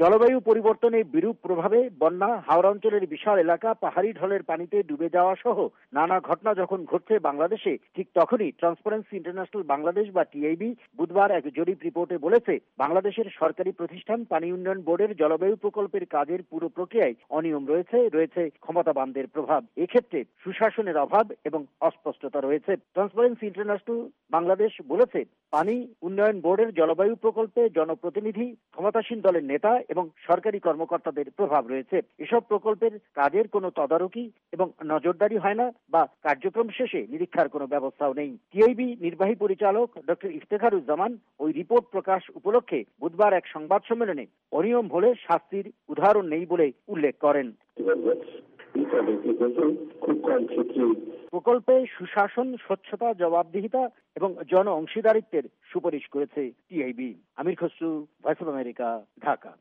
জলবায়ু পরিবর্তনের বিরূপ প্রভাবে বন্যা, হাওড়া অঞ্চলের বিশাল এলাকা পাহাড়ি ঢলের পানিতে ডুবে যাওয়া সহ নানা ঘটনা যখন ঘটছে বাংলাদেশে, ঠিক তখনই ট্রান্সপারেন্সি ইন্টারন্যাশনাল বাংলাদেশ বা টিআইবি বুধবার এক জরিপ রিপোর্টে বলেছে, বাংলাদেশের সরকারি প্রতিষ্ঠান পানি উন্নয়ন বোর্ডের জলবায়ু প্রকল্পের কাজের পুরো প্রক্রিয়ায় অনিয়ম রয়েছে ক্ষমতাবানদের প্রভাব। এক্ষেত্রে সুশাসনের অভাব এবং অস্পষ্টতা রয়েছে। ট্রান্সপারেন্সি ইন্টারন্যাশনাল বাংলাদেশ বলেছে, পানি উন্নয়ন বোর্ডের জলবায়ু প্রকল্পে জনপ্রতিনিধি, ক্ষমতাসীন দলের নেতা এবং সরকারি কর্মকর্তাদের প্রভাব রয়েছে। এসব প্রকল্পের কাজের কোনো তদারকি এবং নজরদারি হয় না বা কার্যক্রম শেষে নিরীক্ষার কোনো ব্যবস্থাও নেই। টিআইবি নির্বাহী পরিচালক ডক্টর ইফতেখারুজ্জামান ওই রিপোর্ট প্রকাশ উপলক্ষে বুধবার এক সংবাদ সম্মেলনে অনিয়ম হলে শাস্তির উদাহরণ নেই বলে উল্লেখ করেন। প্রকল্পে সুশাসন, স্বচ্ছতা, জবাবদিহিতা এবং জন অংশীদারিত্বের সুপারিশ করেছে TIB. Amir Khasru, Voice of America, Dhaka.